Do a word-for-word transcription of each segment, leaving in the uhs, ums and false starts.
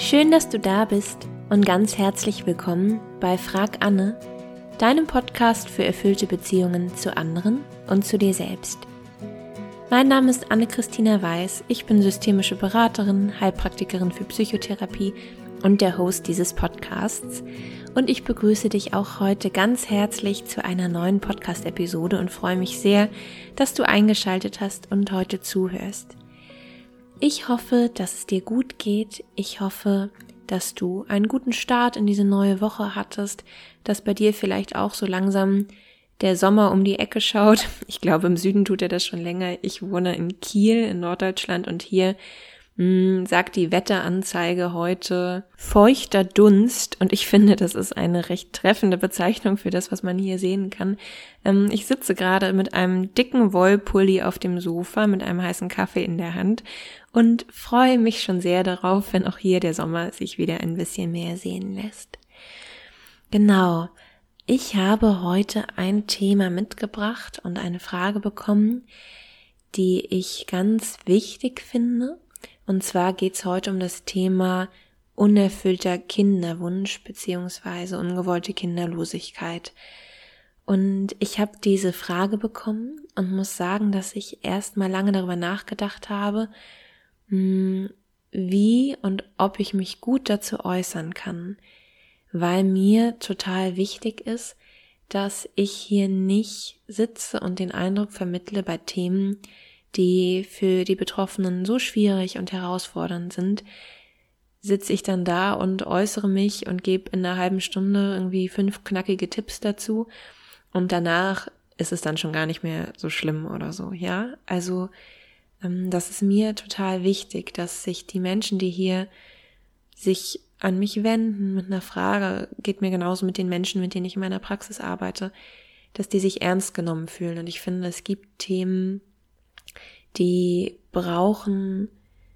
Schön, dass du da bist und ganz herzlich willkommen bei Frag Anne, deinem Podcast für erfüllte Beziehungen zu anderen und zu dir selbst. Mein Name ist Anne-Christina Weiß, ich bin systemische Beraterin, Heilpraktikerin für Psychotherapie und der Host dieses Podcasts und ich begrüße dich auch heute ganz herzlich zu einer neuen Podcast-Episode und freue mich sehr, dass du eingeschaltet hast und heute zuhörst. Ich hoffe, dass es dir gut geht. Ich hoffe, dass du einen guten Start in diese neue Woche hattest, dass bei dir vielleicht auch so langsam der Sommer um die Ecke schaut. Ich glaube, im Süden tut er das schon länger. Ich wohne in Kiel in Norddeutschland und hier mh, sagt die Wetteranzeige heute feuchter Dunst und ich finde, das ist eine recht treffende Bezeichnung für das, was man hier sehen kann. Ähm, ich sitze gerade mit einem dicken Wollpulli auf dem Sofa mit einem heißen Kaffee in der Hand und freue mich schon sehr darauf, wenn auch hier der Sommer sich wieder ein bisschen mehr sehen lässt. Genau, ich habe heute ein Thema mitgebracht und eine Frage bekommen, die ich ganz wichtig finde. Und zwar geht es heute um das Thema unerfüllter Kinderwunsch bzw. ungewollte Kinderlosigkeit. Und ich habe diese Frage bekommen und muss sagen, dass ich erst mal lange darüber nachgedacht habe, wie und ob ich mich gut dazu äußern kann, weil mir total wichtig ist, dass ich hier nicht sitze und den Eindruck vermittle bei Themen, die für die Betroffenen so schwierig und herausfordernd sind, sitze ich dann da und äußere mich und gebe in einer halben Stunde irgendwie fünf knackige Tipps dazu und danach ist es dann schon gar nicht mehr so schlimm oder so, ja, also das ist mir total wichtig, dass sich die Menschen, die hier sich an mich wenden mit einer Frage, geht mir genauso mit den Menschen, mit denen ich in meiner Praxis arbeite, dass die sich ernst genommen fühlen. Und ich finde, es gibt Themen, die brauchen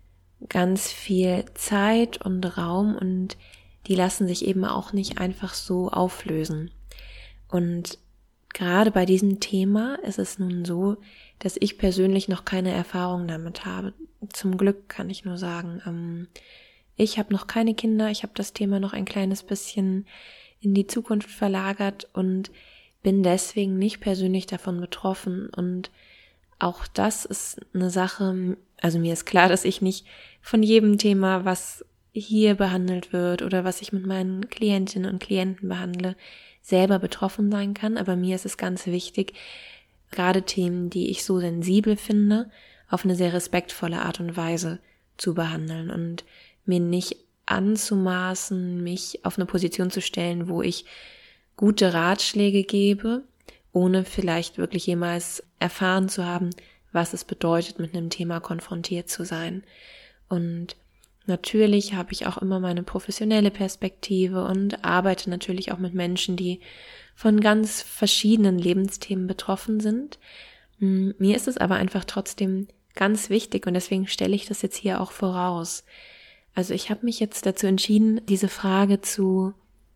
ganz viel Zeit und Raum und die lassen sich eben auch nicht einfach so auflösen. Und gerade bei diesem Thema ist es nun so, dass ich persönlich noch keine Erfahrung damit habe. Zum Glück kann ich nur sagen, ähm, ich habe noch keine Kinder, ich habe das Thema noch ein kleines bisschen in die Zukunft verlagert und bin deswegen nicht persönlich davon betroffen. Und auch das ist eine Sache, also mir ist klar, dass ich nicht von jedem Thema, was hier behandelt wird oder was ich mit meinen Klientinnen und Klienten behandle, selber betroffen sein kann, aber mir ist es ganz wichtig, gerade Themen, die ich so sensibel finde, auf eine sehr respektvolle Art und Weise zu behandeln und mir nicht anzumaßen, mich auf eine Position zu stellen, wo ich gute Ratschläge gebe, ohne vielleicht wirklich jemals erfahren zu haben, was es bedeutet, mit einem Thema konfrontiert zu sein. Und natürlich habe ich auch immer meine professionelle Perspektive und arbeite natürlich auch mit Menschen, die von ganz verschiedenen Lebensthemen betroffen sind. Mir ist es aber einfach trotzdem ganz wichtig und deswegen stelle ich das jetzt hier auch voraus. Also ich habe mich jetzt dazu entschieden, diese Frage zu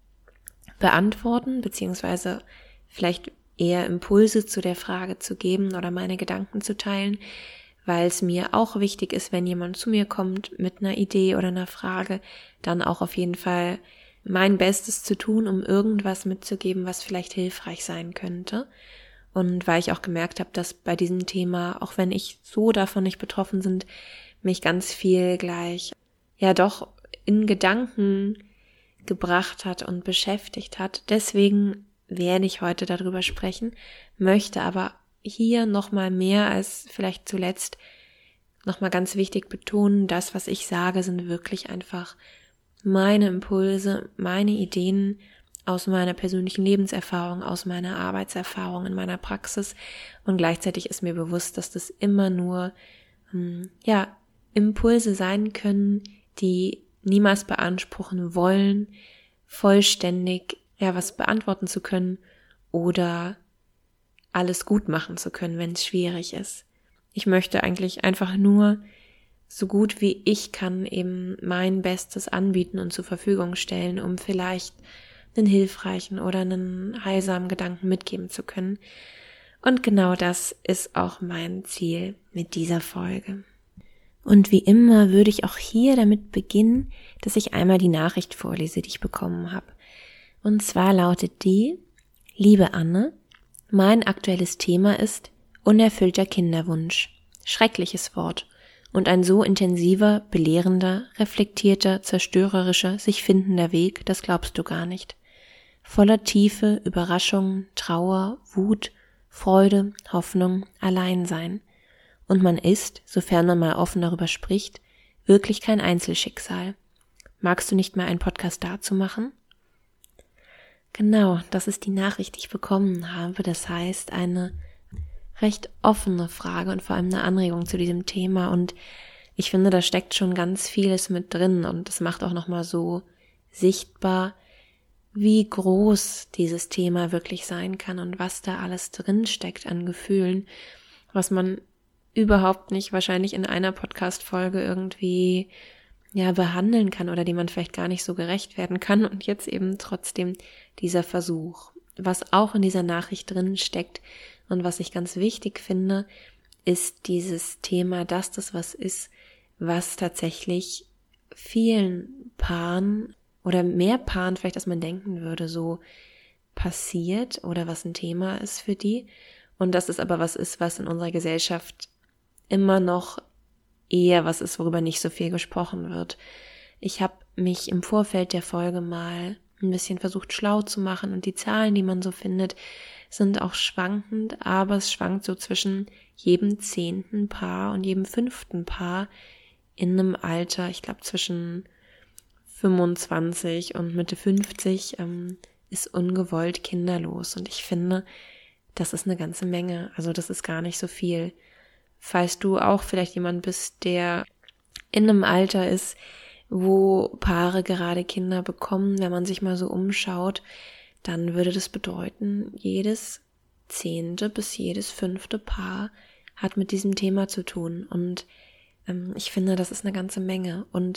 beantworten, beziehungsweise vielleicht eher Impulse zu der Frage zu geben oder meine Gedanken zu teilen, weil es mir auch wichtig ist, wenn jemand zu mir kommt mit einer Idee oder einer Frage, dann auch auf jeden Fall mein Bestes zu tun, um irgendwas mitzugeben, was vielleicht hilfreich sein könnte. Und weil ich auch gemerkt habe, dass bei diesem Thema, auch wenn ich so davon nicht betroffen bin, mich ganz viel gleich, ja doch in Gedanken gebracht hat und beschäftigt hat. Deswegen werde ich heute darüber sprechen, möchte aber hier nochmal mehr als vielleicht zuletzt nochmal ganz wichtig betonen, das, was ich sage, sind wirklich einfach meine Impulse, meine Ideen aus meiner persönlichen Lebenserfahrung, aus meiner Arbeitserfahrung in meiner Praxis und gleichzeitig ist mir bewusst, dass das immer nur hm, ja Impulse sein können, die niemals beanspruchen wollen, vollständig ja was beantworten zu können oder alles gut machen zu können, wenn es schwierig ist. Ich möchte eigentlich einfach nur so gut wie ich kann eben mein Bestes anbieten und zur Verfügung stellen, um vielleicht einen hilfreichen oder einen heilsamen Gedanken mitgeben zu können. Und genau das ist auch mein Ziel mit dieser Folge. Und wie immer würde ich auch hier damit beginnen, dass ich einmal die Nachricht vorlese, die ich bekommen habe. Und zwar lautet die: Liebe Anne, mein aktuelles Thema ist unerfüllter Kinderwunsch. Schreckliches Wort und ein so intensiver, belehrender, reflektierter, zerstörerischer, sich findender Weg, das glaubst du gar nicht. Voller Tiefe, Überraschung, Trauer, Wut, Freude, Hoffnung, Alleinsein. Und man ist, sofern man mal offen darüber spricht, wirklich kein Einzelschicksal. Magst du nicht mal einen Podcast dazu machen? Genau, das ist die Nachricht, die ich bekommen habe. Das heißt, eine recht offene Frage und vor allem eine Anregung zu diesem Thema. Und ich finde, da steckt schon ganz vieles mit drin und das macht auch nochmal so sichtbar, wie groß dieses Thema wirklich sein kann und was da alles drin steckt an Gefühlen, was man überhaupt nicht wahrscheinlich in einer Podcast-Folge irgendwie ja behandeln kann oder dem man vielleicht gar nicht so gerecht werden kann. Und jetzt eben trotzdem dieser Versuch. Was auch in dieser Nachricht drin steckt und was ich ganz wichtig finde, ist dieses Thema, dass das was ist, was tatsächlich vielen Paaren oder mehr Paaren vielleicht, als man denken würde, so passiert oder was ein Thema ist für die. Und dass es aber was ist, was in unserer Gesellschaft immer noch eher was ist, worüber nicht so viel gesprochen wird. Ich habe mich im Vorfeld der Folge mal ein bisschen versucht schlau zu machen und die Zahlen, die man so findet, sind auch schwankend, aber es schwankt so zwischen jedem zehnten Paar und jedem fünften Paar in einem Alter, ich glaube zwischen fünfundzwanzig und Mitte fünfzig, ähm, ist ungewollt kinderlos. Und ich finde, das ist eine ganze Menge. Also das ist gar nicht so viel. Falls du auch vielleicht jemand bist, der in einem Alter ist, wo Paare gerade Kinder bekommen, wenn man sich mal so umschaut, dann würde das bedeuten, jedes zehnte bis jedes fünfte Paar hat mit diesem Thema zu tun. Und ähm, ich finde, das ist eine ganze Menge. Und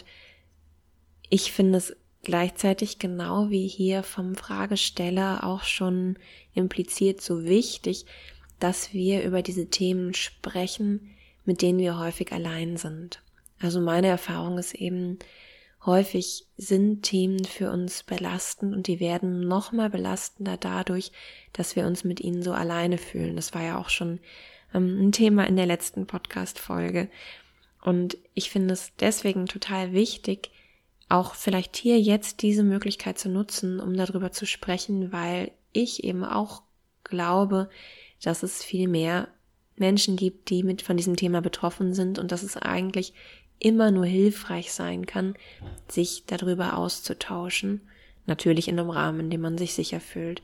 ich finde es gleichzeitig genau wie hier vom Fragesteller auch schon impliziert so wichtig, dass wir über diese Themen sprechen, mit denen wir häufig allein sind. Also meine Erfahrung ist eben, häufig sind Themen für uns belastend und die werden noch mal belastender dadurch, dass wir uns mit ihnen so alleine fühlen. Das war ja auch schon ähm, ein Thema in der letzten Podcast-Folge. Und ich finde es deswegen total wichtig, auch vielleicht hier jetzt diese Möglichkeit zu nutzen, um darüber zu sprechen, weil ich eben auch glaube, dass es viel mehr Menschen gibt, die mit von diesem Thema betroffen sind und dass es eigentlich immer nur hilfreich sein kann, sich darüber auszutauschen. Natürlich in einem Rahmen, in dem man sich sicher fühlt.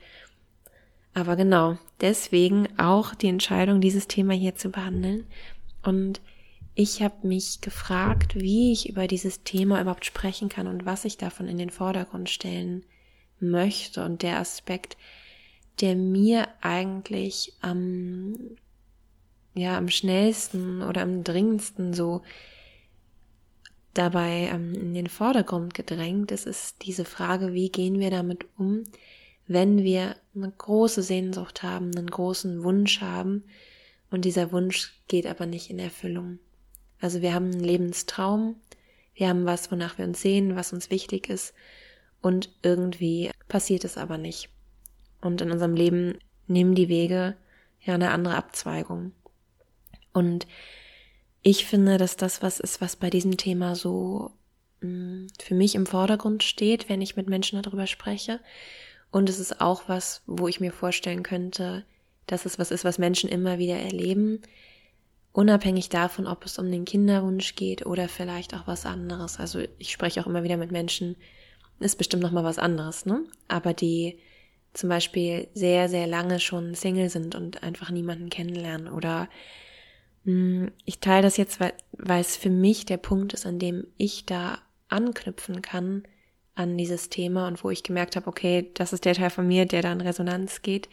Aber genau, deswegen auch die Entscheidung, dieses Thema hier zu behandeln. Und ich habe mich gefragt, wie ich über dieses Thema überhaupt sprechen kann und was ich davon in den Vordergrund stellen möchte. Und der Aspekt, der mir eigentlich am, ja, am schnellsten oder am dringendsten so dabei ähm, in den Vordergrund gedrängt ist, ist diese Frage, wie gehen wir damit um, wenn wir eine große Sehnsucht haben, einen großen Wunsch haben und dieser Wunsch geht aber nicht in Erfüllung. Also wir haben einen Lebenstraum, wir haben was, wonach wir uns sehen, was uns wichtig ist und irgendwie passiert es aber nicht. Und in unserem Leben nehmen die Wege ja eine andere Abzweigung. Und ich finde, dass das was ist, was bei diesem Thema so mh, für mich im Vordergrund steht, wenn ich mit Menschen darüber spreche. Und es ist auch was, wo ich mir vorstellen könnte, dass es was ist, was Menschen immer wieder erleben, unabhängig davon, ob es um den Kinderwunsch geht oder vielleicht auch was anderes. Also ich spreche auch immer wieder mit Menschen, ist bestimmt nochmal was anderes, ne? Aber die zum Beispiel sehr, sehr lange schon Single sind und einfach niemanden kennenlernen oder ich teile das jetzt, weil, weil es für mich der Punkt ist, an dem ich da anknüpfen kann an dieses Thema und wo ich gemerkt habe, okay, das ist der Teil von mir, der da in Resonanz geht.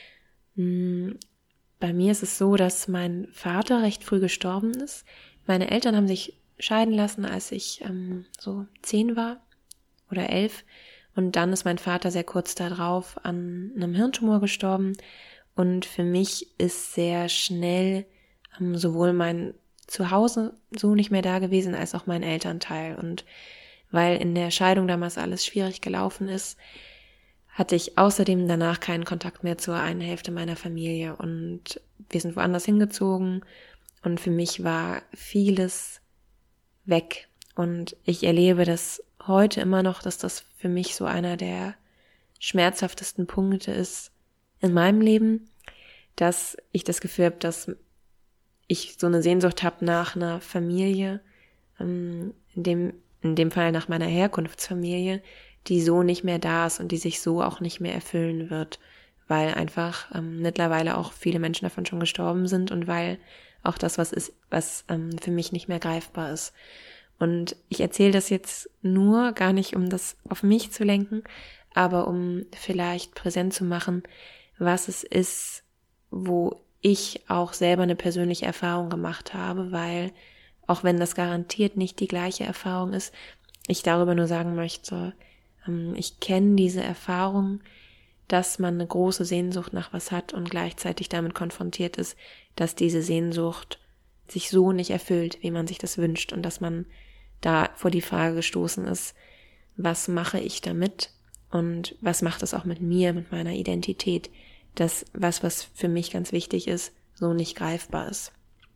Bei mir ist es so, dass mein Vater recht früh gestorben ist. Meine Eltern haben sich scheiden lassen, als ich ähm, so zehn war oder elf. Und dann ist mein Vater sehr kurz darauf an einem Hirntumor gestorben. Und für mich ist sehr schnell sowohl mein zu Hause so nicht mehr da gewesen, als auch mein Elternteil. Und weil in der Scheidung damals alles schwierig gelaufen ist, hatte ich außerdem danach keinen Kontakt mehr zur einen Hälfte meiner Familie. Und wir sind woanders hingezogen und für mich war vieles weg. Und ich erlebe das heute immer noch, dass das für mich so einer der schmerzhaftesten Punkte ist in meinem Leben, dass ich das Gefühl habe, dass ich so eine Sehnsucht habe nach einer Familie, in dem, in dem Fall nach meiner Herkunftsfamilie, die so nicht mehr da ist und die sich so auch nicht mehr erfüllen wird, weil einfach ähm, mittlerweile auch viele Menschen davon schon gestorben sind und weil auch das was ist, was ähm, für mich nicht mehr greifbar ist. Und ich erzähle das jetzt nur gar nicht, um das auf mich zu lenken, aber um vielleicht präsent zu machen, was es ist, wo ich auch selber eine persönliche Erfahrung gemacht habe, weil auch wenn das garantiert nicht die gleiche Erfahrung ist, ich darüber nur sagen möchte, ähm, ich kenne diese Erfahrung, dass man eine große Sehnsucht nach was hat und gleichzeitig damit konfrontiert ist, dass diese Sehnsucht sich so nicht erfüllt, wie man sich das wünscht und dass man da vor die Frage gestoßen ist, was mache ich damit und was macht es auch mit mir, mit meiner Identität, dass was, was für mich ganz wichtig ist, so nicht greifbar ist.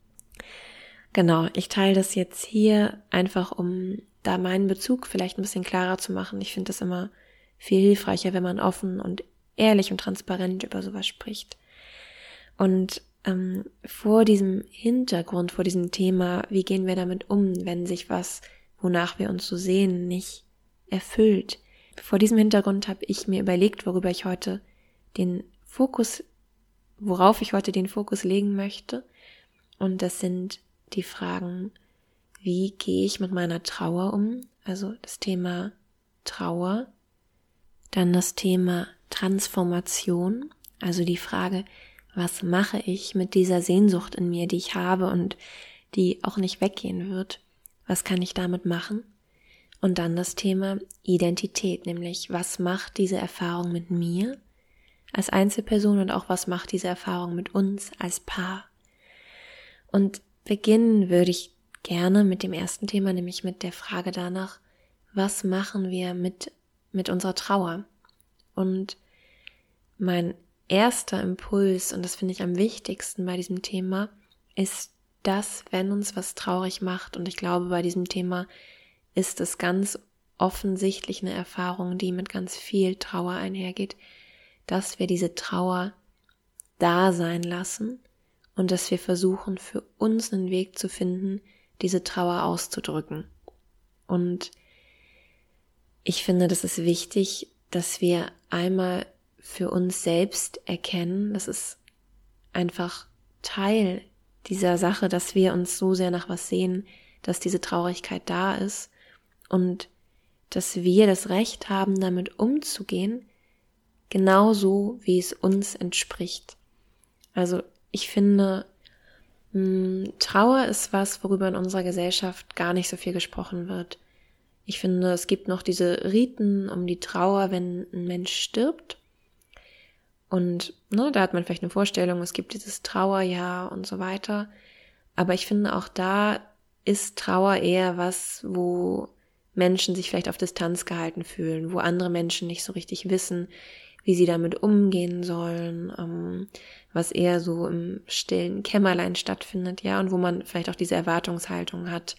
Genau, ich teile das jetzt hier einfach, um da meinen Bezug vielleicht ein bisschen klarer zu machen. Ich finde das immer viel hilfreicher, wenn man offen und ehrlich und transparent über sowas spricht. Und ähm, vor diesem Hintergrund, vor diesem Thema, wie gehen wir damit um, wenn sich was, wonach wir uns so sehen, nicht erfüllt. Vor diesem Hintergrund habe ich mir überlegt, worüber ich heute den Fokus, worauf ich heute den Fokus legen möchte. Und das sind die Fragen, wie gehe ich mit meiner Trauer um? Also das Thema Trauer. Dann das Thema Transformation, also die Frage, was mache ich mit dieser Sehnsucht in mir, die ich habe und die auch nicht weggehen wird? Was kann ich damit machen? Und dann das Thema Identität, nämlich was macht diese Erfahrung mit mir als Einzelperson und auch was macht diese Erfahrung mit uns als Paar? Und beginnen würde ich gerne mit dem ersten Thema, nämlich mit der Frage danach, was machen wir mit, mit unserer Trauer? Und mein erster Impuls, und das finde ich am wichtigsten bei diesem Thema, ist das, wenn uns was traurig macht, und ich glaube, bei diesem Thema ist es ganz offensichtlich eine Erfahrung, die mit ganz viel Trauer einhergeht, dass wir diese Trauer da sein lassen und dass wir versuchen, für uns einen Weg zu finden, diese Trauer auszudrücken. Und ich finde, das ist wichtig, dass wir einmal für uns selbst erkennen, das ist einfach Teil dieser Sache, dass wir uns so sehr nach was sehen, dass diese Traurigkeit da ist und dass wir das Recht haben, damit umzugehen, genauso wie es uns entspricht. Also ich finde, mh, Trauer ist was, worüber in unserer Gesellschaft gar nicht so viel gesprochen wird. Ich finde, es gibt noch diese Riten um die Trauer, wenn ein Mensch stirbt. Und ne, da hat man vielleicht eine Vorstellung, es gibt dieses Trauerjahr und so weiter. Aber ich finde, auch da ist Trauer eher was, wo Menschen sich vielleicht auf Distanz gehalten fühlen, wo andere Menschen nicht so richtig wissen, wie sie damit umgehen sollen, ähm, was eher so im stillen Kämmerlein stattfindet, ja, und wo man vielleicht auch diese Erwartungshaltung hat,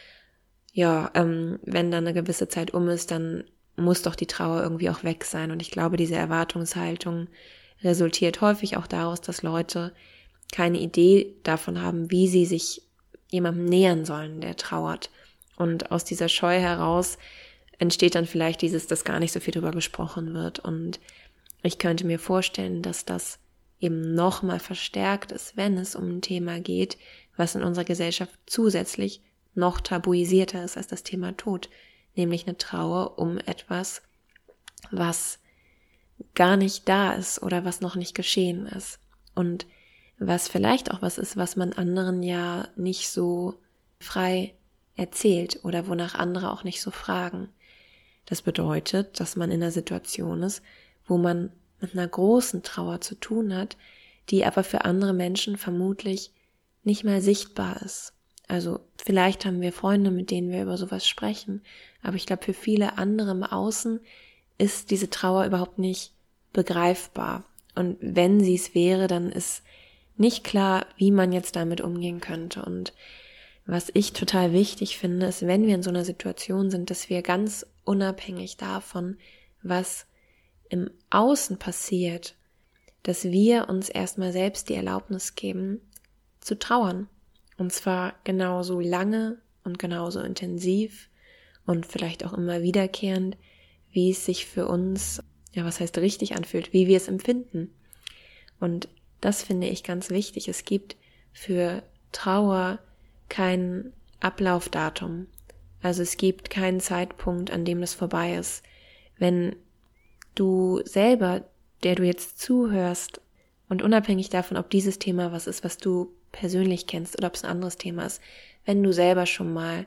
ja, ähm, wenn dann eine gewisse Zeit um ist, dann muss doch die Trauer irgendwie auch weg sein. Und ich glaube, diese Erwartungshaltung resultiert häufig auch daraus, dass Leute keine Idee davon haben, wie sie sich jemandem nähern sollen, der trauert. Und aus dieser Scheu heraus entsteht dann vielleicht dieses, dass gar nicht so viel drüber gesprochen wird. Und ich könnte mir vorstellen, dass das eben nochmal verstärkt ist, wenn es um ein Thema geht, was in unserer Gesellschaft zusätzlich noch tabuisierter ist als das Thema Tod, nämlich eine Trauer um etwas, was gar nicht da ist oder was noch nicht geschehen ist und was vielleicht auch was ist, was man anderen ja nicht so frei erzählt oder wonach andere auch nicht so fragen. Das bedeutet, dass man in einer Situation ist, wo man mit einer großen Trauer zu tun hat, die aber für andere Menschen vermutlich nicht mal sichtbar ist. Also vielleicht haben wir Freunde, mit denen wir über sowas sprechen, aber ich glaube, für viele andere im Außen ist diese Trauer überhaupt nicht begreifbar. Und wenn sie es wäre, dann ist nicht klar, wie man jetzt damit umgehen könnte. Und was ich total wichtig finde, ist, wenn wir in so einer Situation sind, dass wir ganz unabhängig davon, was im Außen passiert, dass wir uns erstmal selbst die Erlaubnis geben, zu trauern. Und zwar genauso lange und genauso intensiv und vielleicht auch immer wiederkehrend, wie es sich für uns, ja, was heißt richtig anfühlt, wie wir es empfinden. Und das finde ich ganz wichtig. Es gibt für Trauer kein Ablaufdatum. Also es gibt keinen Zeitpunkt, an dem das vorbei ist. Wenn du selber, der du jetzt zuhörst, und unabhängig davon, ob dieses Thema was ist, was du persönlich kennst oder ob es ein anderes Thema ist, wenn du selber schon mal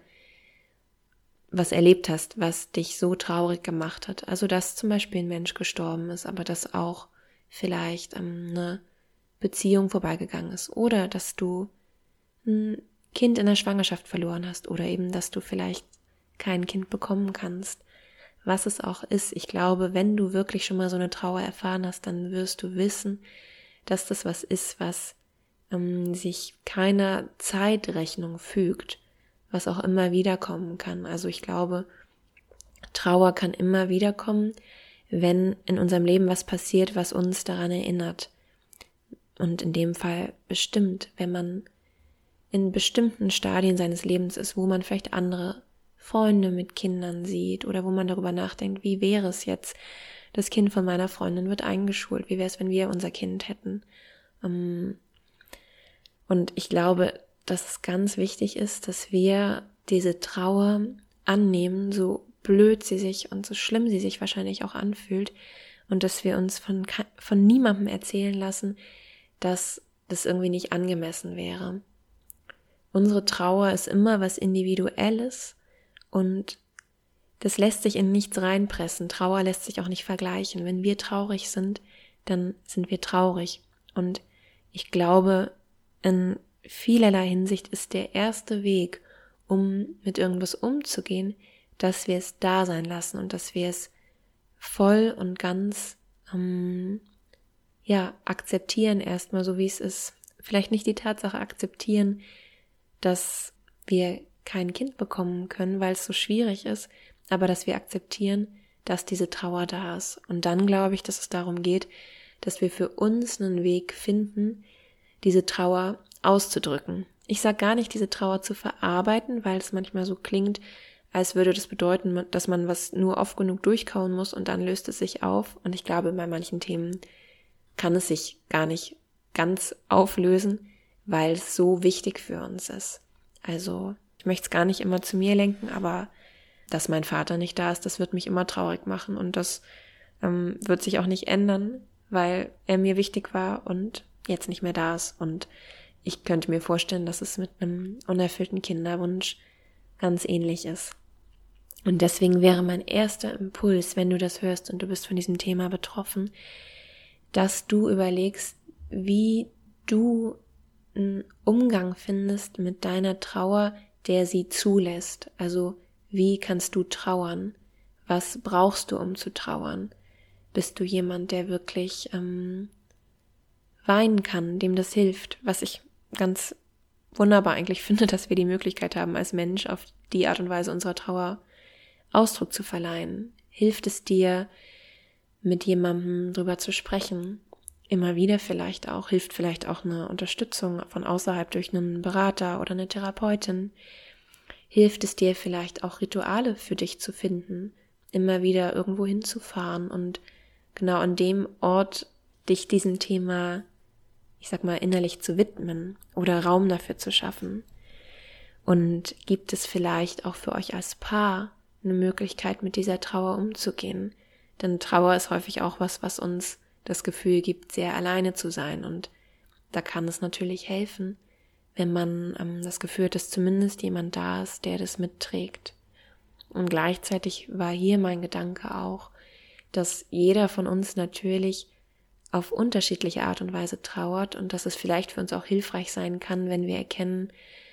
was erlebt hast, was dich so traurig gemacht hat, also dass zum Beispiel ein Mensch gestorben ist, aber dass auch vielleicht ähm, eine Beziehung vorbeigegangen ist oder dass du ein Kind in der Schwangerschaft verloren hast oder eben, dass du vielleicht kein Kind bekommen kannst, was es auch ist. Ich glaube, wenn du wirklich schon mal so eine Trauer erfahren hast, dann wirst du wissen, dass das was ist, was ähm, sich keiner Zeitrechnung fügt, was auch immer wiederkommen kann. Also ich glaube, Trauer kann immer wiederkommen, wenn in unserem Leben was passiert, was uns daran erinnert. Und in dem Fall bestimmt, wenn man in bestimmten Stadien seines Lebens ist, wo man vielleicht andere Freunde mit Kindern sieht oder wo man darüber nachdenkt, wie wäre es jetzt, das Kind von meiner Freundin wird eingeschult, wie wäre es, wenn wir unser Kind hätten. Und ich glaube, dass es ganz wichtig ist, dass wir diese Trauer annehmen, so blöd sie sich und so schlimm sie sich wahrscheinlich auch anfühlt, und dass wir uns von, von niemandem erzählen lassen, dass das irgendwie nicht angemessen wäre. Unsere Trauer ist immer was Individuelles und das lässt sich in nichts reinpressen. Trauer lässt sich auch nicht vergleichen. Wenn wir traurig sind, dann sind wir traurig. Und ich glaube, in vielerlei Hinsicht ist der erste Weg, um mit irgendwas umzugehen, dass wir es da sein lassen und dass wir es voll und ganz ähm, ja akzeptieren erstmal, so wie es ist. Vielleicht nicht die Tatsache akzeptieren, dass wir kein Kind bekommen können, weil es so schwierig ist, aber dass wir akzeptieren, dass diese Trauer da ist. Und dann glaube ich, dass es darum geht, dass wir für uns einen Weg finden, diese Trauer auszudrücken. Ich sage gar nicht, diese Trauer zu verarbeiten, weil es manchmal so klingt, als würde das bedeuten, dass man was nur oft genug durchkauen muss und dann löst es sich auf. Und ich glaube, bei manchen Themen kann es sich gar nicht ganz auflösen, weil es so wichtig für uns ist. Also ich möchte es gar nicht immer zu mir lenken, aber dass mein Vater nicht da ist, das wird mich immer traurig machen und das ähm, wird sich auch nicht ändern, weil er mir wichtig war und jetzt nicht mehr da ist. Und ich könnte mir vorstellen, dass es mit einem unerfüllten Kinderwunsch ganz ähnlich ist. Und deswegen wäre mein erster Impuls, wenn du das hörst und du bist von diesem Thema betroffen, dass du überlegst, wie du einen Umgang findest mit deiner Trauer, der sie zulässt. Also wie kannst du trauern? Was brauchst du, um zu trauern? Bist du jemand, der wirklich ähm, weinen kann, dem das hilft? Was ich ganz wunderbar eigentlich finde, dass wir die Möglichkeit haben, als Mensch auf die Art und Weise unserer Trauer Ausdruck zu verleihen. Hilft es dir, mit jemandem drüber zu sprechen? Immer wieder vielleicht auch, hilft vielleicht auch eine Unterstützung von außerhalb durch einen Berater oder eine Therapeutin. Hilft es dir vielleicht auch, Rituale für dich zu finden, immer wieder irgendwo hinzufahren und genau an dem Ort dich diesem Thema, ich sag mal, innerlich zu widmen oder Raum dafür zu schaffen. Und gibt es vielleicht auch für euch als Paar eine Möglichkeit, mit dieser Trauer umzugehen? Denn Trauer ist häufig auch was, was uns das Gefühl gibt, sehr alleine zu sein. Und da kann es natürlich helfen, wenn man ähm, das Gefühl hat, dass zumindest jemand da ist, der das mitträgt. Und gleichzeitig war hier mein Gedanke auch, dass jeder von uns natürlich auf unterschiedliche Art und Weise trauert und dass es vielleicht für uns auch hilfreich sein kann, wenn wir erkennen,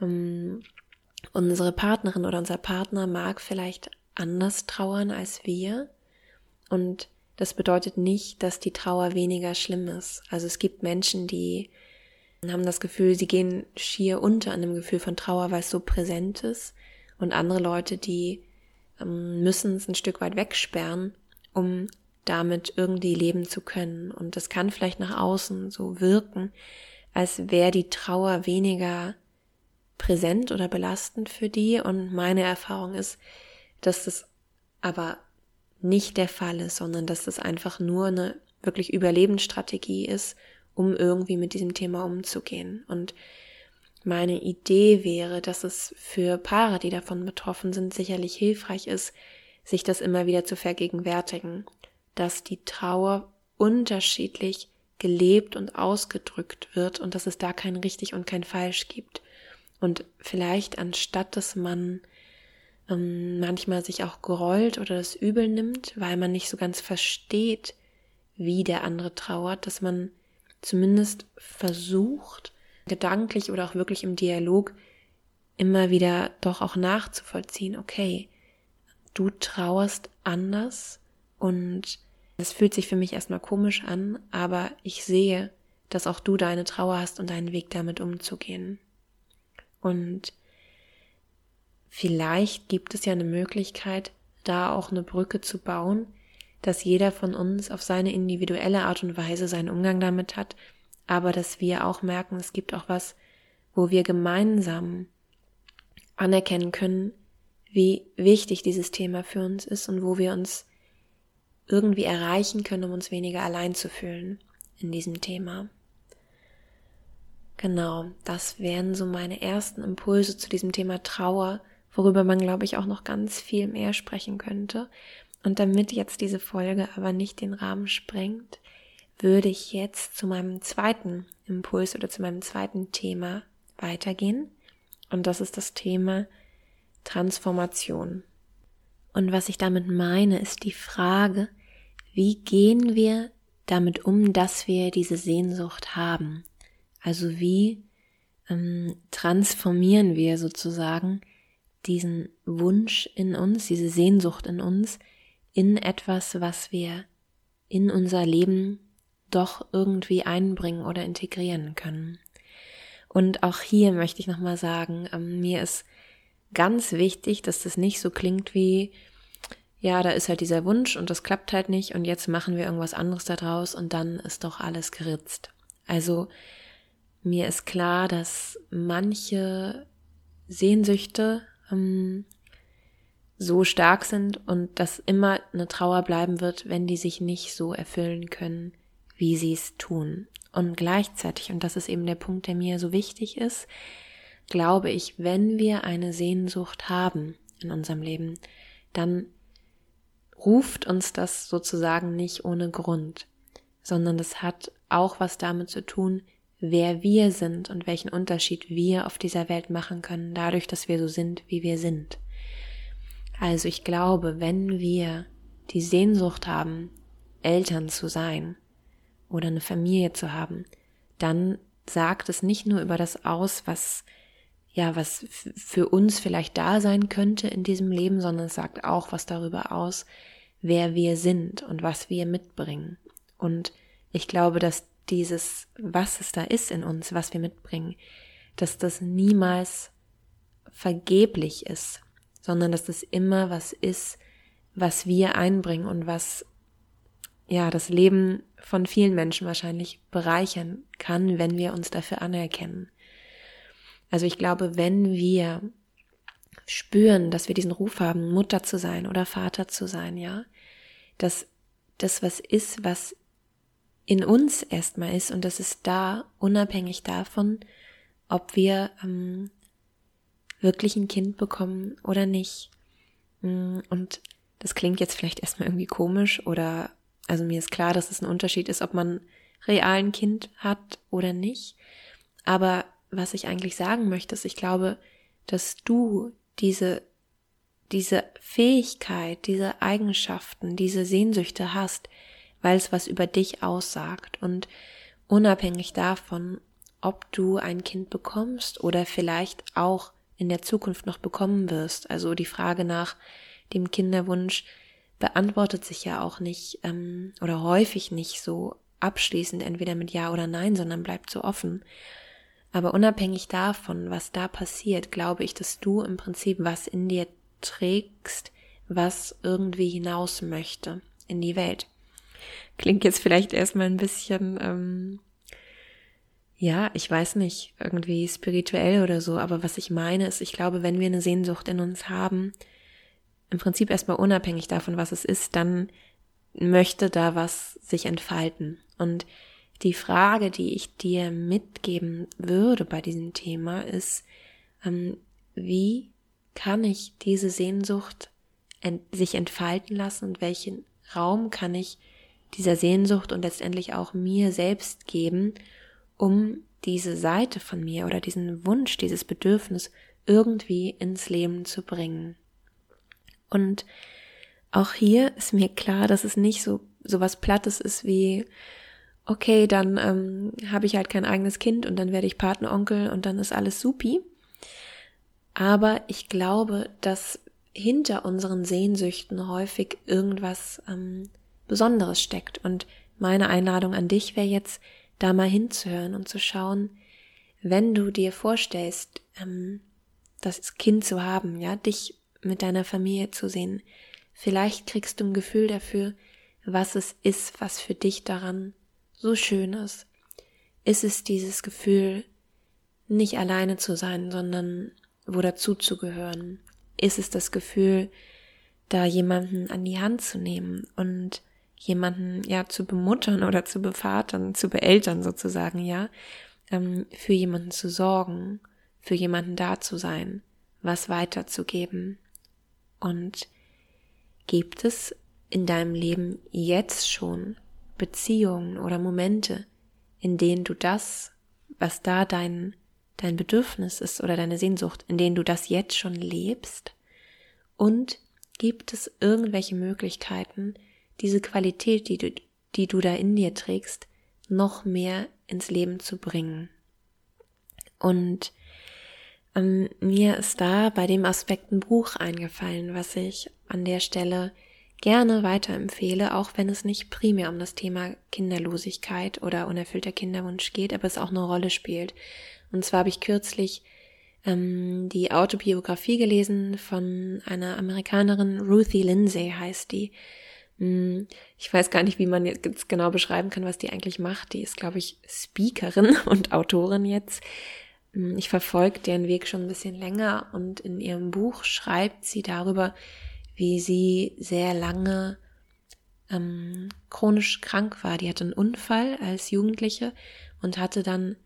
ähm, unsere Partnerin oder unser Partner mag vielleicht anders trauern als wir, und das bedeutet nicht, dass die Trauer weniger schlimm ist. Also es gibt Menschen, die haben das Gefühl, sie gehen schier unter an dem Gefühl von Trauer, weil es so präsent ist, und andere Leute, die ähm, müssen es ein Stück weit wegsperren, um damit irgendwie leben zu können. Und das kann vielleicht nach außen so wirken, als wäre die Trauer weniger präsent oder belastend für die. Und meine Erfahrung ist, dass das aber nicht der Fall ist, sondern dass das einfach nur eine wirklich Überlebensstrategie ist, um irgendwie mit diesem Thema umzugehen. Und meine Idee wäre, dass es für Paare, die davon betroffen sind, sicherlich hilfreich ist, sich das immer wieder zu vergegenwärtigen, dass die Trauer unterschiedlich gelebt und ausgedrückt wird und dass es da kein richtig und kein falsch gibt. Und vielleicht anstatt, dass man ähm, manchmal sich auch grollt oder das übel nimmt, weil man nicht so ganz versteht, wie der andere trauert, dass man zumindest versucht, gedanklich oder auch wirklich im Dialog immer wieder doch auch nachzuvollziehen, okay, du trauerst anders und es fühlt sich für mich erstmal komisch an, aber ich sehe, dass auch du deine Trauer hast und deinen Weg damit umzugehen. Und vielleicht gibt es ja eine Möglichkeit, da auch eine Brücke zu bauen, dass jeder von uns auf seine individuelle Art und Weise seinen Umgang damit hat, aber dass wir auch merken, es gibt auch was, wo wir gemeinsam anerkennen können, wie wichtig dieses Thema für uns ist und wo wir uns irgendwie erreichen können, um uns weniger allein zu fühlen in diesem Thema. Genau, das wären so meine ersten Impulse zu diesem Thema Trauer, worüber man, glaube ich, auch noch ganz viel mehr sprechen könnte. Und damit jetzt diese Folge aber nicht den Rahmen sprengt, würde ich jetzt zu meinem zweiten Impuls oder zu meinem zweiten Thema weitergehen. Und das ist das Thema Transformation. Und was ich damit meine, ist die Frage, wie gehen wir damit um, dass wir diese Sehnsucht haben? Also wie ähm, transformieren wir sozusagen diesen Wunsch in uns, diese Sehnsucht in uns, in etwas, was wir in unser Leben doch irgendwie einbringen oder integrieren können. Und auch hier möchte ich nochmal sagen, ähm, mir ist ganz wichtig, dass das nicht so klingt wie, ja, da ist halt dieser Wunsch und das klappt halt nicht und jetzt machen wir irgendwas anderes da draus und dann ist doch alles geritzt. Also mir ist klar, dass manche Sehnsüchte ähm, so stark sind und dass immer eine Trauer bleiben wird, wenn die sich nicht so erfüllen können, wie sie es tun. Und gleichzeitig, und das ist eben der Punkt, der mir so wichtig ist, glaube ich, wenn wir eine Sehnsucht haben in unserem Leben, dann ruft uns das sozusagen nicht ohne Grund, sondern das hat auch was damit zu tun, wer wir sind und welchen Unterschied wir auf dieser Welt machen können, dadurch, dass wir so sind, wie wir sind. Also ich glaube, wenn wir die Sehnsucht haben, Eltern zu sein oder eine Familie zu haben, dann sagt es nicht nur über das aus, was ja, was f- für uns vielleicht da sein könnte in diesem Leben, sondern es sagt auch was darüber aus, wer wir sind und was wir mitbringen. Und ich glaube, dass dieses, was es da ist in uns, was wir mitbringen, dass das niemals vergeblich ist, sondern dass das immer was ist, was wir einbringen und was ja das Leben von vielen Menschen wahrscheinlich bereichern kann, wenn wir uns dafür anerkennen. Also ich glaube, wenn wir spüren, dass wir diesen Ruf haben, Mutter zu sein oder Vater zu sein, ja, dass das was ist, was in uns erstmal ist und das ist da, unabhängig davon, ob wir ähm, wirklich ein Kind bekommen oder nicht. Und das klingt jetzt vielleicht erstmal irgendwie komisch oder, also mir ist klar, dass es ein Unterschied ist, ob man real ein Kind hat oder nicht, aber was ich eigentlich sagen möchte, ist, ich glaube, dass du diese, diese Fähigkeit, diese Eigenschaften, diese Sehnsüchte hast, weil es was über dich aussagt und unabhängig davon, ob du ein Kind bekommst oder vielleicht auch in der Zukunft noch bekommen wirst. Also die Frage nach dem Kinderwunsch beantwortet sich ja auch nicht ähm, oder häufig nicht so abschließend, entweder mit Ja oder Nein, sondern bleibt so offen. Aber unabhängig davon, was da passiert, glaube ich, dass du im Prinzip was in dir trägst, was irgendwie hinaus möchte in die Welt. Klingt jetzt vielleicht erstmal ein bisschen, ähm, ja, ich weiß nicht, irgendwie spirituell oder so, aber was ich meine ist, ich glaube, wenn wir eine Sehnsucht in uns haben, im Prinzip erstmal unabhängig davon, was es ist, dann möchte da was sich entfalten. Und die Frage, die ich dir mitgeben würde bei diesem Thema ist, ähm, wie kann ich diese Sehnsucht ent- sich entfalten lassen und welchen Raum kann ich dieser Sehnsucht und letztendlich auch mir selbst geben, um diese Seite von mir oder diesen Wunsch, dieses Bedürfnis irgendwie ins Leben zu bringen. Und auch hier ist mir klar, dass es nicht so, so was Plattes ist wie, okay, dann ähm, habe ich halt kein eigenes Kind und dann werde ich Patenonkel und dann ist alles supi. Aber ich glaube, dass hinter unseren Sehnsüchten häufig irgendwas ähm, Besonderes steckt. Und meine Einladung an dich wäre jetzt, da mal hinzuhören und zu schauen, wenn du dir vorstellst, ähm, das Kind zu haben, ja, dich mit deiner Familie zu sehen, vielleicht kriegst du ein Gefühl dafür, was es ist, was für dich daran so schön ist. Ist es dieses Gefühl, nicht alleine zu sein, sondern wo dazu zu gehören? Ist es das Gefühl, da jemanden an die Hand zu nehmen und jemanden ja zu bemuttern oder zu bevatern, zu beeltern sozusagen, ja, ähm, für jemanden zu sorgen, für jemanden da zu sein, was weiterzugeben? Und gibt es in deinem Leben jetzt schon Beziehungen oder Momente, in denen du das, was da dein, dein Bedürfnis ist oder deine Sehnsucht, in denen du das jetzt schon lebst? Und gibt es irgendwelche Möglichkeiten, diese Qualität, die du, die du da in dir trägst, noch mehr ins Leben zu bringen? Und ähm, mir ist da bei dem Aspekt ein Buch eingefallen, was ich an der Stelle gerne weiterempfehle, auch wenn es nicht primär um das Thema Kinderlosigkeit oder unerfüllter Kinderwunsch geht, aber es auch eine Rolle spielt. Und zwar habe ich kürzlich ähm, die Autobiografie gelesen von einer Amerikanerin, Ruthie Lindsay heißt die. Ich weiß gar nicht, wie man jetzt genau beschreiben kann, was die eigentlich macht. Die ist, glaube ich, Speakerin und Autorin jetzt. Ich verfolge deren Weg schon ein bisschen länger und in ihrem Buch schreibt sie darüber, wie sie sehr lange ähm, chronisch krank war. Die hatte einen Unfall als Jugendliche und hatte dann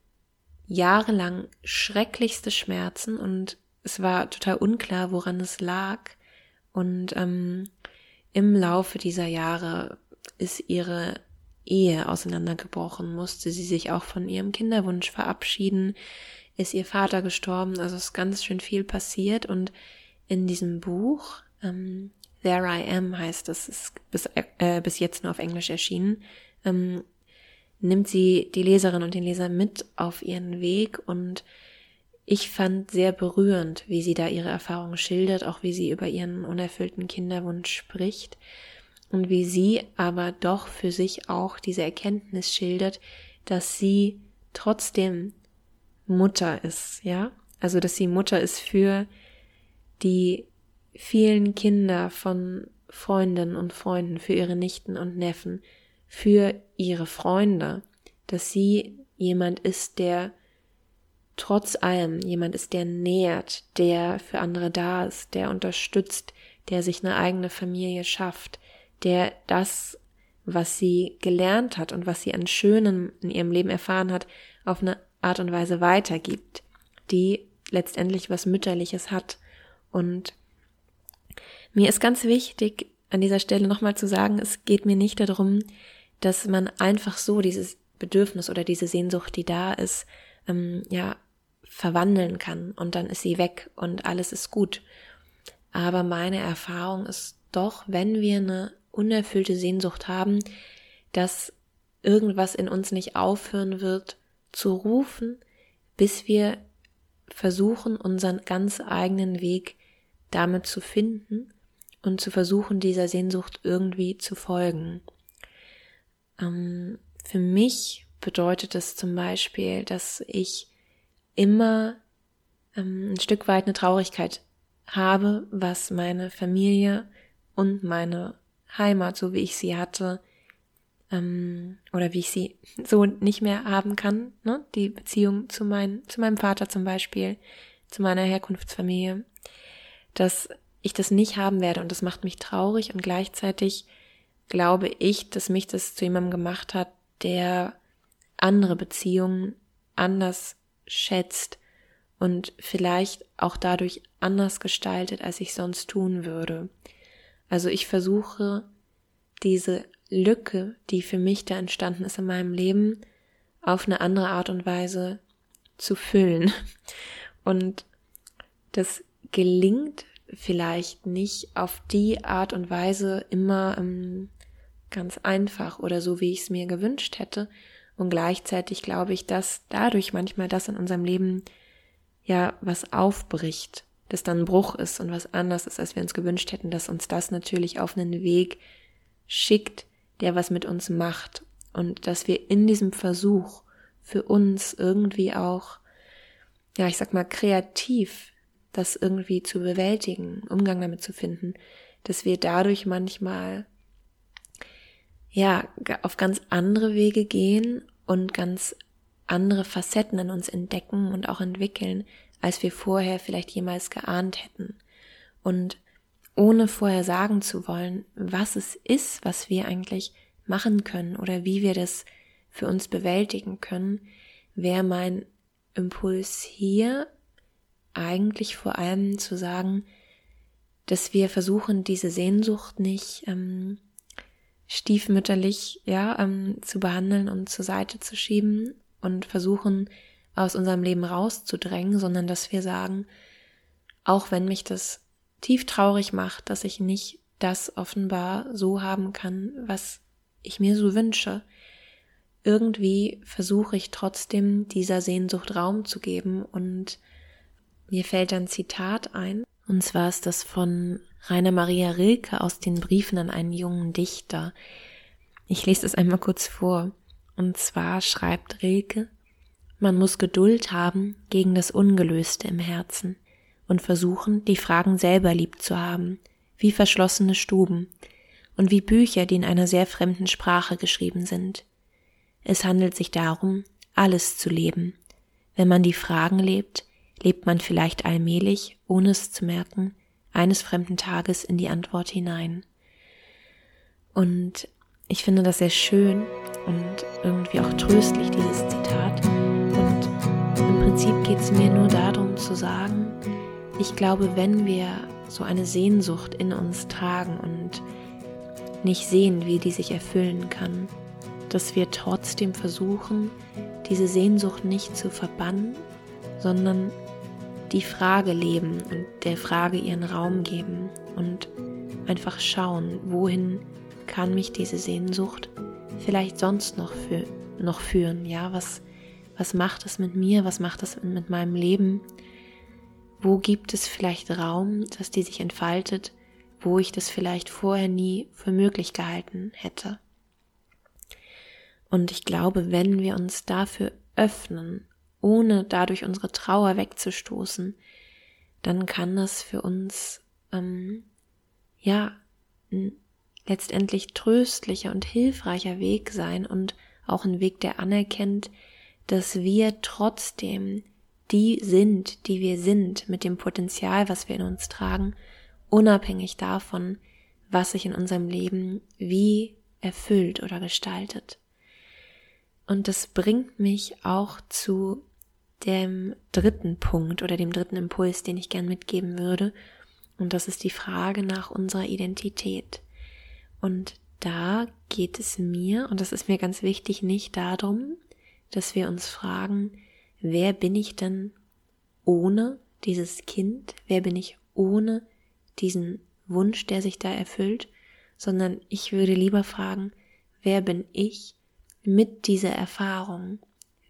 jahrelang schrecklichste Schmerzen und es war total unklar, woran es lag. Und ähm, im Laufe dieser Jahre ist ihre Ehe auseinandergebrochen, musste sie sich auch von ihrem Kinderwunsch verabschieden, ist ihr Vater gestorben, also ist ganz schön viel passiert. Und in diesem Buch, ähm, There I Am heißt es, ist bis, äh, bis jetzt nur auf Englisch erschienen, ähm, nimmt sie die Leserin und den Leser mit auf ihren Weg und ich fand sehr berührend, wie sie da ihre Erfahrungen schildert, auch wie sie über ihren unerfüllten Kinderwunsch spricht und wie sie aber doch für sich auch diese Erkenntnis schildert, dass sie trotzdem Mutter ist, ja, also dass sie Mutter ist für die vielen Kinder von Freundinnen und Freunden, für ihre Nichten und Neffen, für ihre Freunde, dass sie jemand ist, der trotz allem jemand ist, der nährt, der für andere da ist, der unterstützt, der sich eine eigene Familie schafft, der das, was sie gelernt hat und was sie an Schönem in ihrem Leben erfahren hat, auf eine Art und Weise weitergibt, die letztendlich was Mütterliches hat. Und mir ist ganz wichtig, an dieser Stelle nochmal zu sagen, es geht mir nicht darum, dass man einfach so dieses Bedürfnis oder diese Sehnsucht, die da ist, ähm, ja, verwandeln kann und dann ist sie weg und alles ist gut. Aber meine Erfahrung ist doch, wenn wir eine unerfüllte Sehnsucht haben, dass irgendwas in uns nicht aufhören wird zu rufen, bis wir versuchen, unseren ganz eigenen Weg damit zu finden und zu versuchen, dieser Sehnsucht irgendwie zu folgen. Ähm, für mich bedeutet es zum Beispiel, dass ich immer ähm, ein Stück weit eine Traurigkeit habe, was meine Familie und meine Heimat, so wie ich sie hatte, ähm, oder wie ich sie so nicht mehr haben kann, ne? Die Beziehung zu, mein, zu meinem Vater zum Beispiel, zu meiner Herkunftsfamilie, dass ich das nicht haben werde und das macht mich traurig und gleichzeitig glaube ich, dass mich das zu jemandem gemacht hat, der andere Beziehungen anders schätzt und vielleicht auch dadurch anders gestaltet, als ich sonst tun würde. Also ich versuche, diese Lücke, die für mich da entstanden ist in meinem Leben, auf eine andere Art und Weise zu füllen. Und das gelingt vielleicht nicht auf die Art und Weise immer ähm, ganz einfach oder so, wie ich es mir gewünscht hätte. Und gleichzeitig glaube ich, dass dadurch manchmal das in unserem Leben ja was aufbricht, dass dann ein Bruch ist und was anders ist, als wir uns gewünscht hätten, dass uns das natürlich auf einen Weg schickt, der was mit uns macht und dass wir in diesem Versuch für uns irgendwie auch, ja, ich sag mal, kreativ das irgendwie zu bewältigen, Umgang damit zu finden, dass wir dadurch manchmal ja auf ganz andere Wege gehen und ganz andere Facetten in uns entdecken und auch entwickeln, als wir vorher vielleicht jemals geahnt hätten. Und ohne vorher sagen zu wollen, was es ist, was wir eigentlich machen können oder wie wir das für uns bewältigen können, wäre mein Impuls hier eigentlich vor allem zu sagen, dass wir versuchen, diese Sehnsucht nicht ähm, stiefmütterlich ja ähm, zu behandeln und zur Seite zu schieben und versuchen, aus unserem Leben rauszudrängen, sondern dass wir sagen, auch wenn mich das tief traurig macht, dass ich nicht das offenbar so haben kann, was ich mir so wünsche, irgendwie versuche ich trotzdem dieser Sehnsucht Raum zu geben und mir fällt ein Zitat ein, und zwar ist das von Rainer Maria Rilke aus den Briefen an einen jungen Dichter. Ich lese es einmal kurz vor, und zwar schreibt Rilke: Man muss Geduld haben gegen das Ungelöste im Herzen und versuchen, die Fragen selber lieb zu haben, wie verschlossene Stuben und wie Bücher, die in einer sehr fremden Sprache geschrieben sind. Es handelt sich darum, alles zu leben. Wenn man die Fragen lebt, lebt man vielleicht allmählich, ohne es zu merken, eines fremden Tages in die Antwort hinein. Und ich finde das sehr schön und irgendwie auch tröstlich, dieses Zitat. Und im Prinzip geht es mir nur darum zu sagen, ich glaube, wenn wir so eine Sehnsucht in uns tragen und nicht sehen, wie die sich erfüllen kann, dass wir trotzdem versuchen, diese Sehnsucht nicht zu verbannen, sondern die Frage leben und der Frage ihren Raum geben und einfach schauen, wohin kann mich diese Sehnsucht vielleicht sonst noch, für, noch führen, ja, was, was macht es mit mir, was macht es mit meinem Leben, wo gibt es vielleicht Raum, dass die sich entfaltet, wo ich das vielleicht vorher nie für möglich gehalten hätte. Und ich glaube, wenn wir uns dafür öffnen, ohne dadurch unsere Trauer wegzustoßen, dann kann das für uns ähm, ja ein letztendlich tröstlicher und hilfreicher Weg sein und auch ein Weg, der anerkennt, dass wir trotzdem die sind, die wir sind, mit dem Potenzial, was wir in uns tragen, unabhängig davon, was sich in unserem Leben wie erfüllt oder gestaltet. Und das bringt mich auch zu dem dritten Punkt oder dem dritten Impuls, den ich gern mitgeben würde. Und das ist die Frage nach unserer Identität. Und da geht es mir, und das ist mir ganz wichtig, nicht darum, dass wir uns fragen, wer bin ich denn ohne dieses Kind? Wer bin ich ohne diesen Wunsch, der sich da erfüllt? Sondern ich würde lieber fragen, wer bin ich mit dieser Erfahrung?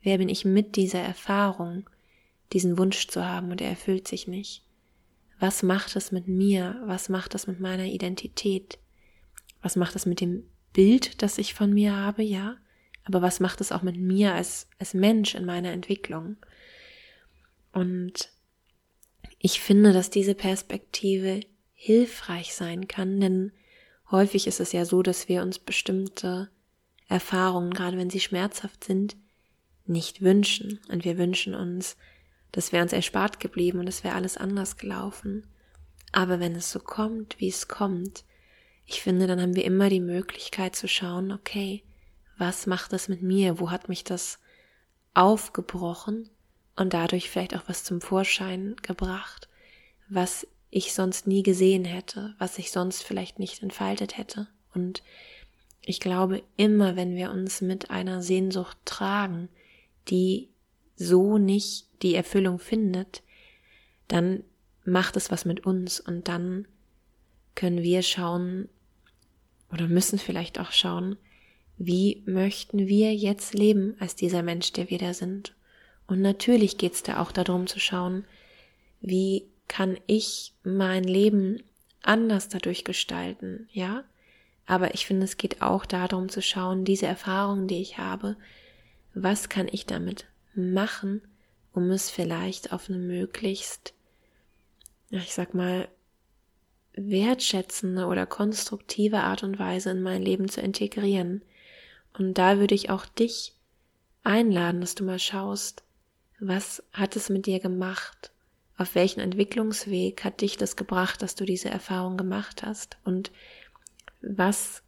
Wer bin ich mit dieser Erfahrung, diesen Wunsch zu haben und er erfüllt sich nicht? Was macht es mit mir? Was macht es mit meiner Identität? Was macht es mit dem Bild, das ich von mir habe? Ja, aber was macht es auch mit mir als, als Mensch in meiner Entwicklung? Und ich finde, dass diese Perspektive hilfreich sein kann, denn häufig ist es ja so, dass wir uns bestimmte Erfahrungen, gerade wenn sie schmerzhaft sind, nicht wünschen. Und wir wünschen uns, das wäre uns erspart geblieben und es wäre alles anders gelaufen. Aber wenn es so kommt, wie es kommt, ich finde, dann haben wir immer die Möglichkeit zu schauen, okay, was macht das mit mir? Wo hat mich das aufgebrochen und dadurch vielleicht auch was zum Vorschein gebracht, was ich sonst nie gesehen hätte, was ich sonst vielleicht nicht entfaltet hätte. Und ich glaube, immer wenn wir uns mit einer Sehnsucht tragen, die so nicht die Erfüllung findet, dann macht es was mit uns und dann können wir schauen oder müssen vielleicht auch schauen, wie möchten wir jetzt leben als dieser Mensch, der wir da sind. Und natürlich geht es da auch darum zu schauen, wie kann ich mein Leben anders dadurch gestalten, ja? Aber ich finde, es geht auch darum zu schauen, diese Erfahrungen, die ich habe, was kann ich damit machen, um es vielleicht auf eine möglichst, ja, ich sag mal, wertschätzende oder konstruktive Art und Weise in mein Leben zu integrieren. Und da würde ich auch dich einladen, dass du mal schaust, was hat es mit dir gemacht? Auf welchen Entwicklungsweg hat dich das gebracht, dass du diese Erfahrung gemacht hast? Und was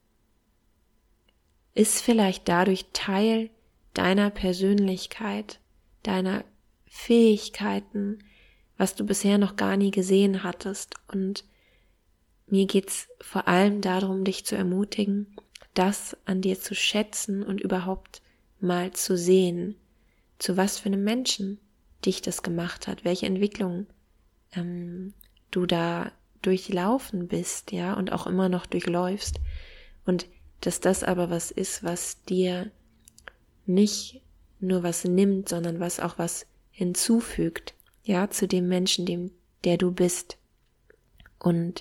ist vielleicht dadurch Teil deiner Persönlichkeit, deiner Fähigkeiten, was du bisher noch gar nie gesehen hattest? Und mir geht's vor allem darum, dich zu ermutigen, das an dir zu schätzen und überhaupt mal zu sehen, zu was für einem Menschen dich das gemacht hat, welche Entwicklung ähm, du da durchlaufen bist, ja, und auch immer noch durchläufst. Und dass das aber was ist, was dir nicht nur was nimmt, sondern was auch was hinzufügt, ja, zu dem Menschen, dem, der du bist. Und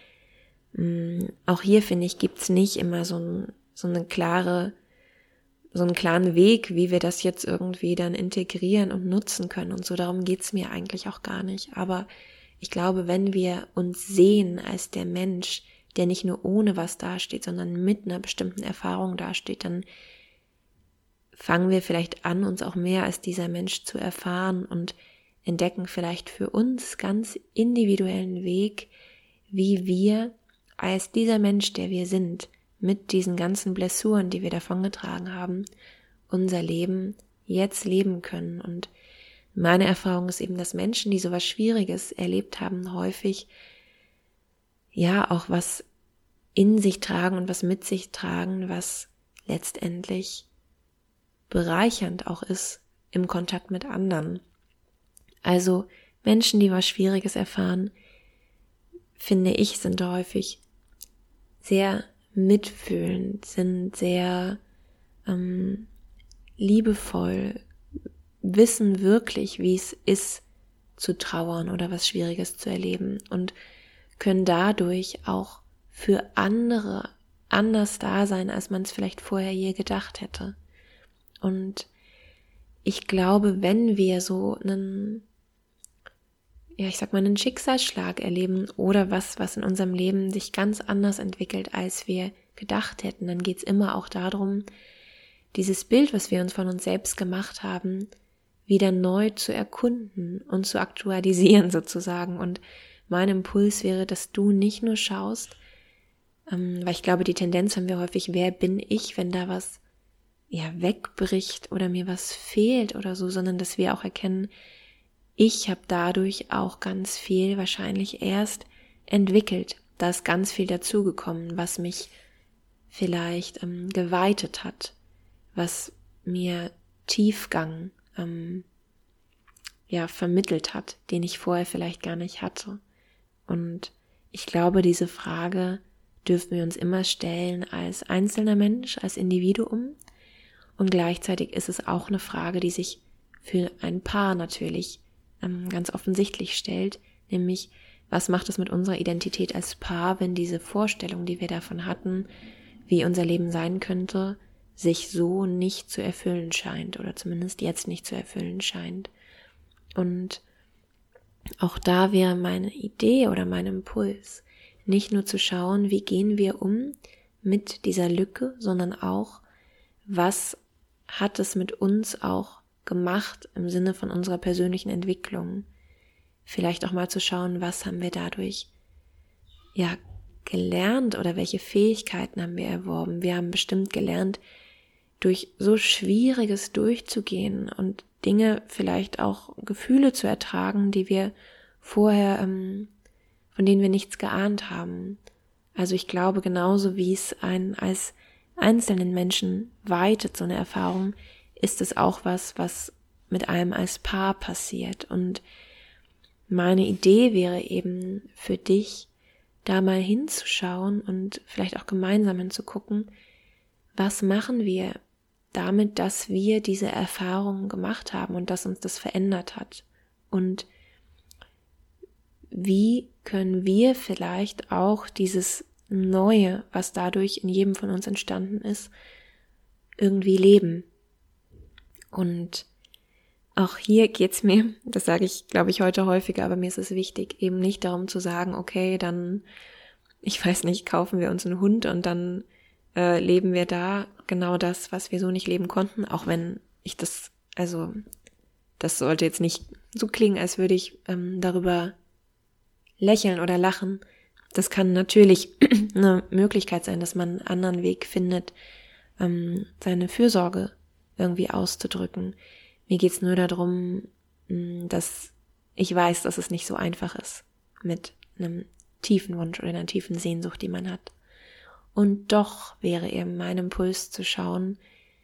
mh, auch hier, finde ich, gibt's nicht immer so, ein, so eine klare, so einen klaren Weg, wie wir das jetzt irgendwie dann integrieren und nutzen können und so. Darum geht's mir eigentlich auch gar nicht. Aber ich glaube, wenn wir uns sehen als der Mensch, der nicht nur ohne was dasteht, sondern mit einer bestimmten Erfahrung dasteht, dann fangen wir vielleicht an, uns auch mehr als dieser Mensch zu erfahren und entdecken vielleicht für uns ganz individuellen Weg, wie wir als dieser Mensch, der wir sind, mit diesen ganzen Blessuren, die wir davongetragen haben, unser Leben jetzt leben können. Und meine Erfahrung ist eben, dass Menschen, die sowas Schwieriges erlebt haben, häufig ja auch was in sich tragen und was mit sich tragen, was letztendlich bereichernd auch ist im Kontakt mit anderen. Also Menschen, die was Schwieriges erfahren, finde ich, sind häufig sehr mitfühlend, sind sehr ähm, liebevoll, wissen wirklich, wie es ist, zu trauern oder was Schwieriges zu erleben und können dadurch auch für andere anders da sein, als man es vielleicht vorher je gedacht hätte. Und ich glaube, wenn wir so einen, ja, ich sag mal, einen Schicksalsschlag erleben oder was, was in unserem Leben sich ganz anders entwickelt, als wir gedacht hätten, dann geht's immer auch darum, dieses Bild, was wir uns von uns selbst gemacht haben, wieder neu zu erkunden und zu aktualisieren sozusagen. Und mein Impuls wäre, dass du nicht nur schaust, ähm, weil ich glaube, die Tendenz haben wir häufig, wer bin ich, wenn da was ja wegbricht oder mir was fehlt oder so, sondern dass wir auch erkennen, ich habe dadurch auch ganz viel wahrscheinlich erst entwickelt. Da ist ganz viel dazugekommen, was mich vielleicht ähm, geweitet hat, was mir Tiefgang ähm, ja vermittelt hat, den ich vorher vielleicht gar nicht hatte. Und ich glaube, diese Frage dürfen wir uns immer stellen als einzelner Mensch, als Individuum Und gleichzeitig ist es auch eine Frage, die sich für ein Paar natürlich ähm, ganz offensichtlich stellt, nämlich, was macht es mit unserer Identität als Paar, wenn diese Vorstellung, die wir davon hatten, wie unser Leben sein könnte, sich so nicht zu erfüllen scheint oder zumindest jetzt nicht zu erfüllen scheint. Und auch da wäre meine Idee oder mein Impuls, nicht nur zu schauen, wie gehen wir um mit dieser Lücke, sondern auch, was hat es mit uns auch gemacht im Sinne von unserer persönlichen Entwicklung. Vielleicht auch mal zu schauen, was haben wir dadurch ja gelernt oder welche Fähigkeiten haben wir erworben. Wir haben bestimmt gelernt, durch so Schwieriges durchzugehen und Dinge, vielleicht auch Gefühle zu ertragen, die wir vorher, ähm, von denen wir nichts geahnt haben. Also ich glaube, genauso wie es einen als einzelnen Menschen weitet, so eine Erfahrung, ist es auch was, was mit einem als Paar passiert. Und meine Idee wäre eben für dich, da mal hinzuschauen und vielleicht auch gemeinsam hinzugucken, was machen wir damit, dass wir diese Erfahrungen gemacht haben und dass uns das verändert hat. Und wie können wir vielleicht auch dieses Neue, was dadurch in jedem von uns entstanden ist, irgendwie leben. Und auch hier geht's mir, das sage ich, glaube ich, heute häufiger, aber mir ist es wichtig, eben nicht darum zu sagen, okay, dann, ich weiß nicht, kaufen wir uns einen Hund und dann äh, leben wir da genau das, was wir so nicht leben konnten, auch wenn ich das, also das sollte jetzt nicht so klingen, als würde ich ähm, darüber lächeln oder lachen. Das kann natürlich eine Möglichkeit sein, dass man einen anderen Weg findet, ähm, seine Fürsorge irgendwie auszudrücken. Mir geht's nur darum, dass ich weiß, dass es nicht so einfach ist mit einem tiefen Wunsch oder einer tiefen Sehnsucht, die man hat. Und doch wäre eben mein Impuls zu schauen,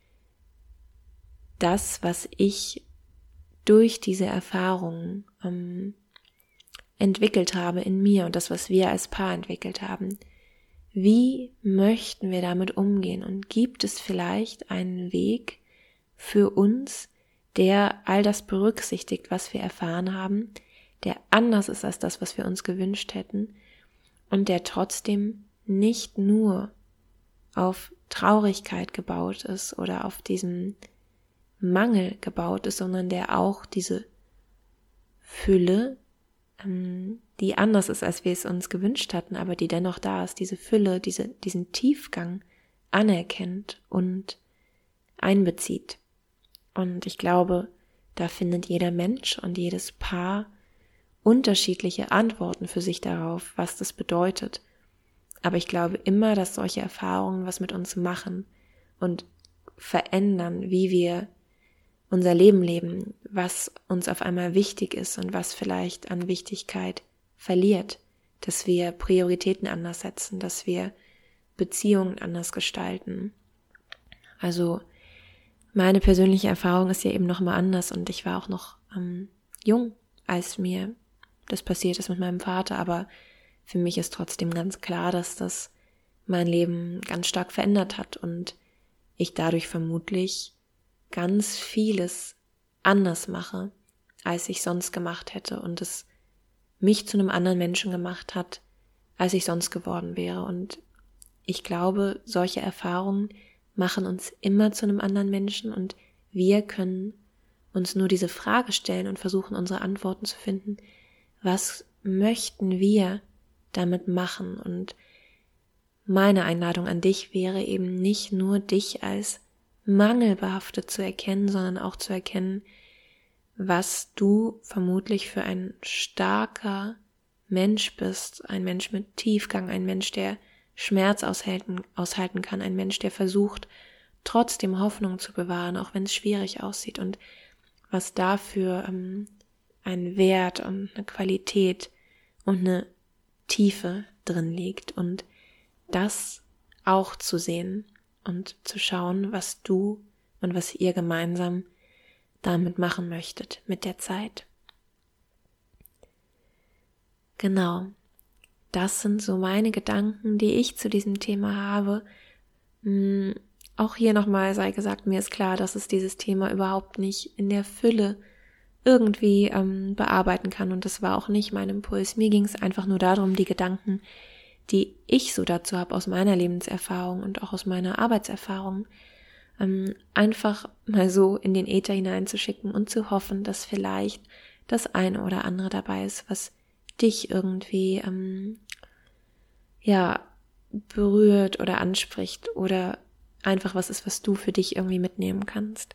das, was ich durch diese Erfahrungen ähm, entwickelt habe in mir und das, was wir als Paar entwickelt haben, wie möchten wir damit umgehen? Und gibt es vielleicht einen Weg für uns, der all das berücksichtigt, was wir erfahren haben, der anders ist als das, was wir uns gewünscht hätten und der trotzdem nicht nur auf Traurigkeit gebaut ist oder auf diesem Mangel gebaut ist, sondern der auch diese Fülle, ähm, die anders ist, als wir es uns gewünscht hatten, aber die dennoch da ist, diese Fülle, diese, diesen Tiefgang anerkennt und einbezieht. Und ich glaube, da findet jeder Mensch und jedes Paar unterschiedliche Antworten für sich darauf, was das bedeutet. Aber ich glaube immer, dass solche Erfahrungen was mit uns machen und verändern, wie wir unser Leben leben, was uns auf einmal wichtig ist und was vielleicht an Wichtigkeit verliert, dass wir Prioritäten anders setzen, dass wir Beziehungen anders gestalten. Also meine persönliche Erfahrung ist ja eben noch mal anders und ich war auch noch ähm, jung, als mir das passiert ist mit meinem Vater, aber für mich ist trotzdem ganz klar, dass das mein Leben ganz stark verändert hat und ich dadurch vermutlich ganz vieles anders mache, als ich sonst gemacht hätte und es mich zu einem anderen Menschen gemacht hat, als ich sonst geworden wäre. Und ich glaube, solche Erfahrungen machen uns immer zu einem anderen Menschen und wir können uns nur diese Frage stellen und versuchen, unsere Antworten zu finden. Was möchten wir damit machen? Und meine Einladung an dich wäre eben nicht nur dich als mangelbehaftet zu erkennen, sondern auch zu erkennen, was du vermutlich für ein starker Mensch bist, ein Mensch mit Tiefgang, ein Mensch, der Schmerz aushalten, aushalten kann, ein Mensch, der versucht, trotzdem Hoffnung zu bewahren, auch wenn es schwierig aussieht und was dafür ähm, ein Wert und eine Qualität und eine Tiefe drin liegt und das auch zu sehen und zu schauen, was du und was ihr gemeinsam damit machen möchtet mit der Zeit. Genau, das sind so meine Gedanken, die ich zu diesem Thema habe. Und auch hier nochmal sei gesagt, mir ist klar, dass es dieses Thema überhaupt nicht in der Fülle irgendwie ähm, bearbeiten kann. Und das war auch nicht mein Impuls. Mir ging es einfach nur darum, die Gedanken, die ich so dazu habe aus meiner Lebenserfahrung und auch aus meiner Arbeitserfahrung, ähm, einfach mal so in den Äther hineinzuschicken und zu hoffen, dass vielleicht das eine oder andere dabei ist, was dich irgendwie ähm, ja berührt oder anspricht oder einfach was ist, was du für dich irgendwie mitnehmen kannst.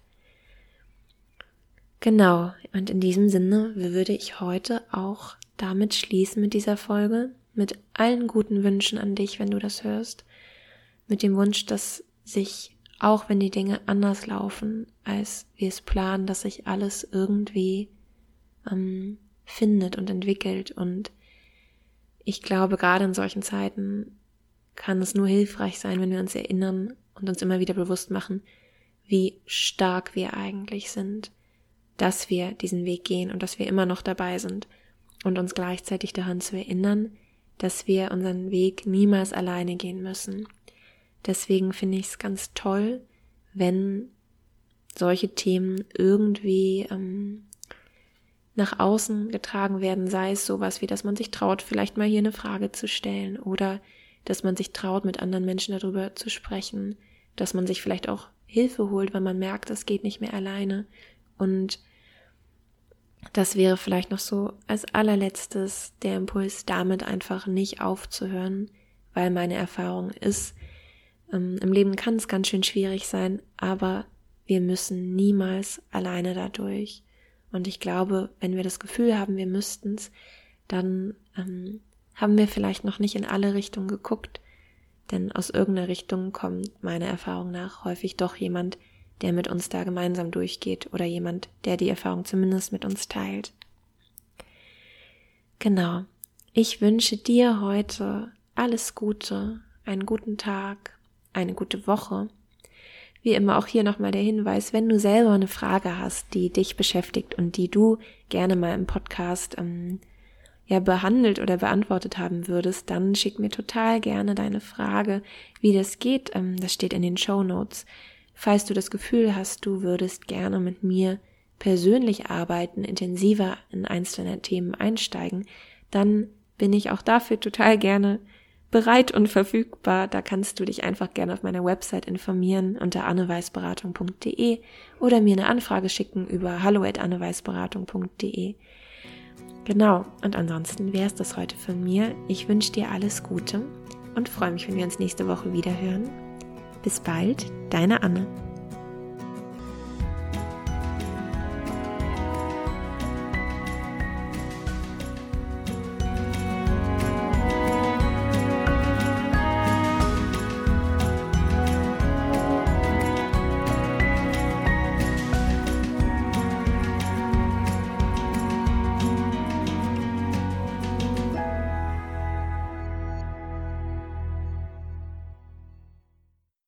Genau, und in diesem Sinne würde ich heute auch damit schließen mit dieser Folge, mit allen guten Wünschen an dich, wenn du das hörst, mit dem Wunsch, dass sich, auch wenn die Dinge anders laufen, als wir es planen, dass sich alles irgendwie ähm, findet und entwickelt. Und ich glaube, gerade in solchen Zeiten kann es nur hilfreich sein, wenn wir uns erinnern und uns immer wieder bewusst machen, wie stark wir eigentlich sind, dass wir diesen Weg gehen und dass wir immer noch dabei sind und uns gleichzeitig daran zu erinnern, dass wir unseren Weg niemals alleine gehen müssen. Deswegen finde ich es ganz toll, wenn solche Themen irgendwie ähm, nach außen getragen werden, sei es sowas wie, dass man sich traut, vielleicht mal hier eine Frage zu stellen oder dass man sich traut, mit anderen Menschen darüber zu sprechen, dass man sich vielleicht auch Hilfe holt, wenn man merkt, es geht nicht mehr alleine. Und das wäre vielleicht noch so als allerletztes der Impuls, damit einfach nicht aufzuhören, weil meine Erfahrung ist, ähm, im Leben kann es ganz schön schwierig sein, aber wir müssen niemals alleine dadurch. Und ich glaube, wenn wir das Gefühl haben, wir müssten es, dann ähm, haben wir vielleicht noch nicht in alle Richtungen geguckt, denn aus irgendeiner Richtung kommt meiner Erfahrung nach häufig doch jemand, der mit uns da gemeinsam durchgeht oder jemand, der die Erfahrung zumindest mit uns teilt. Genau. Ich wünsche dir heute alles Gute, einen guten Tag, eine gute Woche. Wie immer auch hier nochmal der Hinweis, wenn du selber eine Frage hast, die dich beschäftigt und die du gerne mal im Podcast ähm, ja behandelt oder beantwortet haben würdest, dann schick mir total gerne deine Frage, wie das geht. Ähm, das steht in den Shownotes. Falls du das Gefühl hast, du würdest gerne mit mir persönlich arbeiten, intensiver in einzelne Themen einsteigen, dann bin ich auch dafür total gerne bereit und verfügbar. Da kannst du dich einfach gerne auf meiner Website informieren unter anneweißberatung punkt de oder mir eine Anfrage schicken über hallo at anneweißberatung punkt de. Genau, und ansonsten wäre es das heute von mir. Ich wünsche dir alles Gute und freue mich, wenn wir uns nächste Woche wieder hören. Bis bald, deine Anne.